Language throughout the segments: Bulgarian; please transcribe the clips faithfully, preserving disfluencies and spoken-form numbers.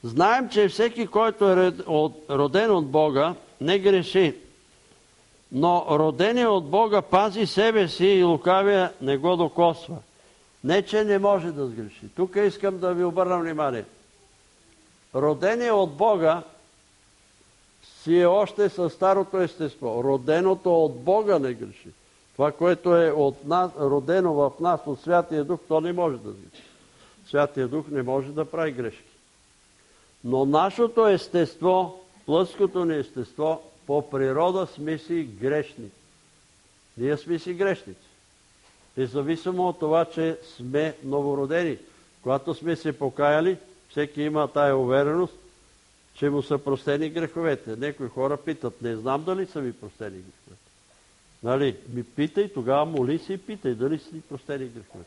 Знаем, че всеки, който е роден от Бога, не греши. Но роденият от Бога пази себе си и лукавия не го докосва. Не, че не може да сгреши. Тук искам да ви обърна внимание. Роденият от Бога си е още със старото естество. Роденото от Бога не греши. Това, което е от нас, родено в нас от Святия Дух, то не може да сгреши. Святия Дух не може да прави грешки. Но нашето естество, плътското ни естество, по природа сме си грешни. Ние сме си грешници. Независимо от това, че сме новородени. Когато сме се покаяли, всеки има тая увереност, че му са простени греховете. Некои хора питат, не знам дали са ми простени греховете. Нали, ми питай, тогава моли се и питай, дали са ми простени греховете.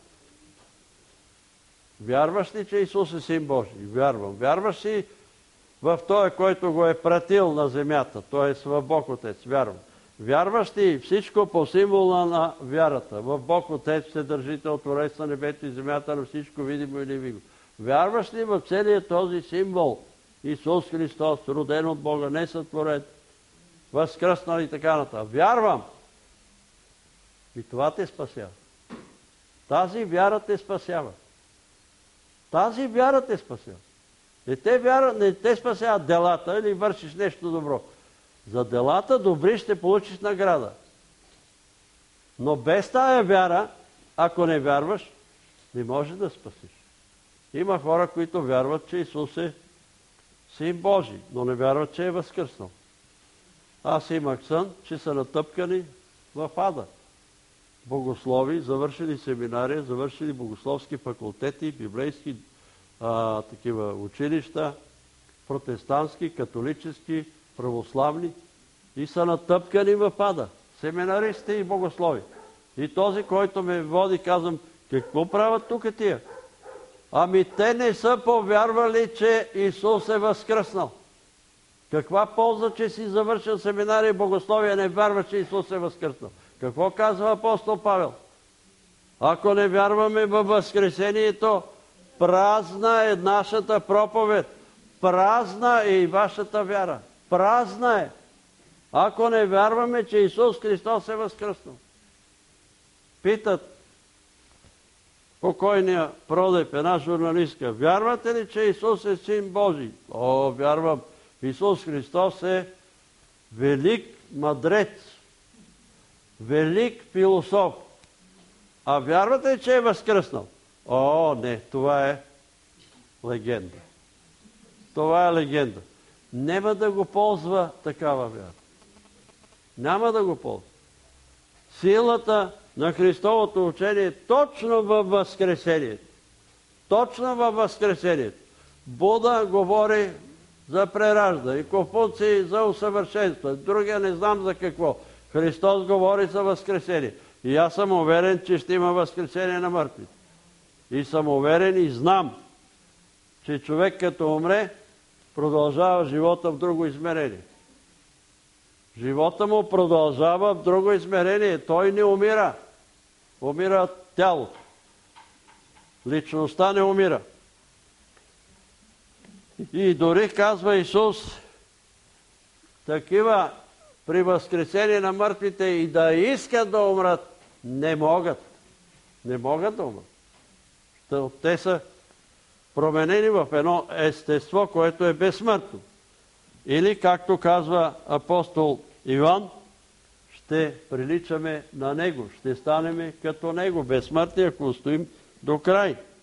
Вярваш ли, че Исус е Син Божий? Вярвам. Вярваш ли в Той, който го е пратил на земята, т.е. в Бог Отец? Вярвам. Вярваш ли всичко по символа на вярата? В Бог Отец се държител, Творец на небето и земята, на всичко видимо и невидимо. Вярваш ли в целият този символ? Исус Христос, роден от Бога, не сътворен, възкръснал и така нататък. Вярвам. И това те спасява. Тази вяра те спасява. Тази вяра те спасява. Не те, вяра, не те спасяват делата или вършиш нещо добро. За делата добри ще получиш награда. Но без тая вяра, ако не вярваш, не може да спасиш. Има хора, които вярват, че Исус е Син Божий, но не вярват, че е възкръснал. Аз имах сън, че са натъпкани в ада. Богослови, завършили семинария, завършили богословски факултети, библейски а, такива училища, протестантски, католически, православни и са натъпкани в ада. Семинаристи и богослови. И този, който ме води, казвам, какво правят тук тия? Ами те не са повярвали, че Исус е възкръснал. Каква полза, че си завършил семинария и богословие, не вярва, че Исус е възкръснал? Какво казва апостол Павел? Ако не вярваме във възкресението, празна е нашата проповед. Празна е и вашата вяра. Празна е. Ако не вярваме, че Исус Христос е възкръснал. Питат покойния Продеп, една журналистка, вярвате ли, че Исус е Син Божий? О, вярвам. Исус Христос е велик мъдрец, велик философ. А вярвате ли, че е възкръснал? О, не, това е легенда. Това е легенда. Няма да го ползва такава вяра. Няма да го ползва. Силата на Христовото учение е точно във възкресението. Точно във възкресението. Буда говори за преражда, и Конфуций за усъвършенство, другия не знам за какво. Христос говори за възкресение. И аз съм уверен, че ще има възкресение на мъртвите. И съм уверен и знам, че човек като умре, продължава живота в друго измерение. Живота му продължава в друго измерение. Той не умира. Умира тялото. Личността не умира. И дори казва Исус, такива при възкресение на мъртвите и да искат да умрат, не могат. Не могат да умрат. Те са променени в едно естество, което е безсмъртно. Или, както казва апостол Иван, ще приличаме на Него, ще станем като Него, безсмъртни, ако устоим до край.